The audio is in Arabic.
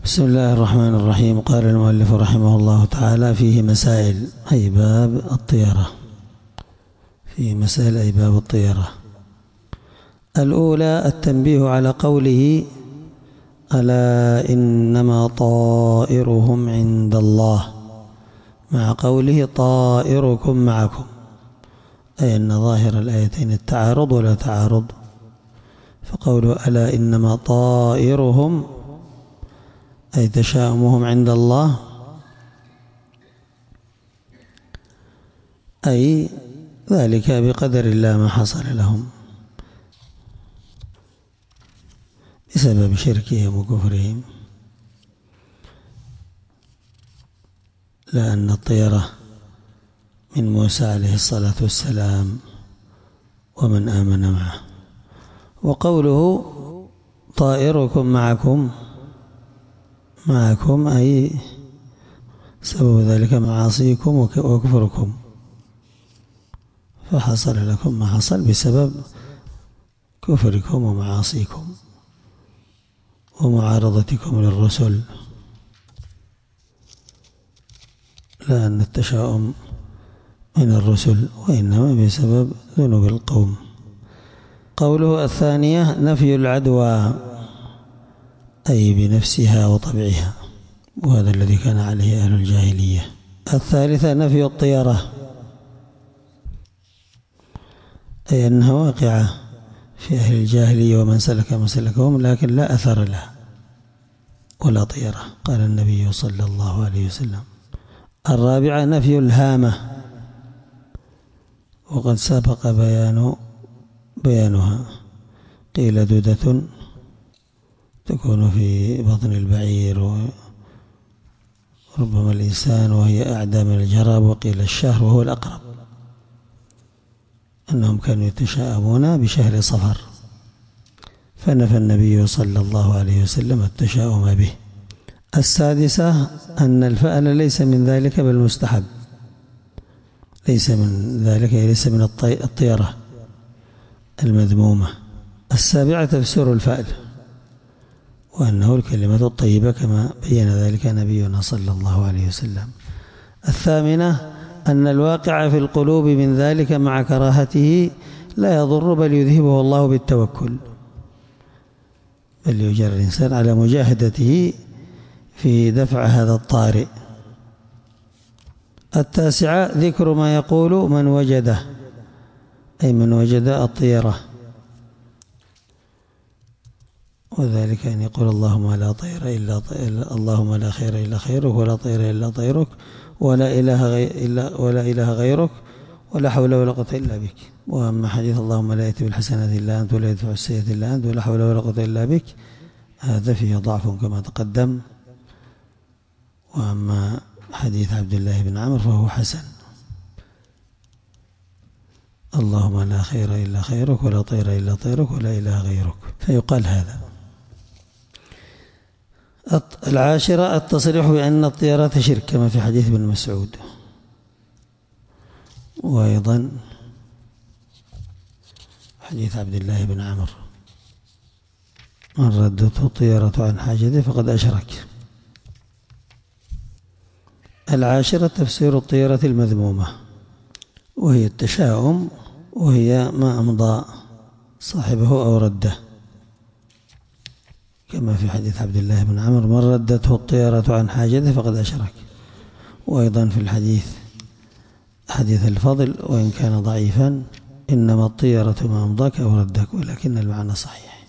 بسم الله الرحمن الرحيم. قال المؤلف رحمه الله تعالى: فيه مسائل أي باب الطيرة. فيه مسائل أي باب الطيرة. الأولى التنبيه على قوله: ألا إنما طائرهم عند الله، مع قوله: طائركم معكم، أي أن ظاهر الآيتين التعارض ولا تعارض. فقوله: ألا إنما طائرهم أي تشاؤمهم عند الله، أي ذلك بقدر الله ما حصل لهم بسبب شركهم وكفرهم، لأن الطيرة من موسى عليه الصلاة والسلام ومن آمن معه. وقوله: طائركم معكم أي سبب ذلك معاصيكم وكفركم، فحصل لكم ما حصل بسبب كفركم ومعاصيكم ومعارضتكم للرسل، لأن التشاؤم من الرسل وإنما بسبب ذنوب القوم. قوله الثانية: نفي العدوى أي بنفسها وطبعها، وهذا الذي كان عليه أهل الجاهلية. الثالثة: نفي الطيرة، أي أنها واقعة في أهل الجاهلية ومن سلك مسلكهم، لكن لا أثر لها ولا طيرة، قال النبي صلى الله عليه وسلم. الرابعة: نفي الهامة، وقد سبق بيانها. قيل: دودة تكون في بطن البعير وربما الإنسان، وهي أعدى من الجراب. وقيل: الشهر، وهو الأقرب، أنهم كانوا يتشاءمون بشهر صفر، فنفى النبي صلى الله عليه وسلم التشاؤم به. السادسة: أن الفأل ليس من ذلك بل مستحب، ليس من ذلك، ليس من الطيرة المذمومة. السابعة: تفسير الفأل، وأنه الكلمة الطيبة كما بين ذلك نبينا صلى الله عليه وسلم. الثامنة: أن الواقع في القلوب من ذلك مع كراهته لا يضر بل يذهبه الله بالتوكل، بل يجر الإنسان على مجاهدته في دفع هذا الطارئ. التاسعة: ذكر ما يقول من وجده، أي من وجد الطيرة، وذلك أن يقول: اللهم لا طير إلا اللهم لا خير إلا خيرك، ولا طير إلا طيرك، ولا إله غيرك، ولا حول ولا قوة إلا بك. وأما حديث: اللهم لا يأتي بالحسنات إلا أنت، ولا يدفع السيئة إلا أنت، ولا حول ولا قوة إلا بك، هذا فيه ضعف كما تقدم. وأما حديث عبد الله بن عمرو فهو حسن: اللهم لا خير إلا خيرك، ولا طير إلا طيرك، ولا إله غيرك، فيقال هذا. العاشرة: التصريح بأن الطيرة شرك، كما في حديث ابن مسعود. وأيضا حديث عبد الله بن عمرو: من ردته الطيرة عن حاجته فقد أشرك. العاشرة: تفسير الطيرة المذمومة، وهي التشاؤم، وهي ما أمضى صاحبه أو رده، كما في حديث عبد الله بن عمرو: من ردته الطيرة عن حاجته فقد أشرك. وأيضا في الحديث حديث الفضل، وإن كان ضعيفا: إنما الطيرة ما أمضاك أو ردك، ولكن المعنى صحيح.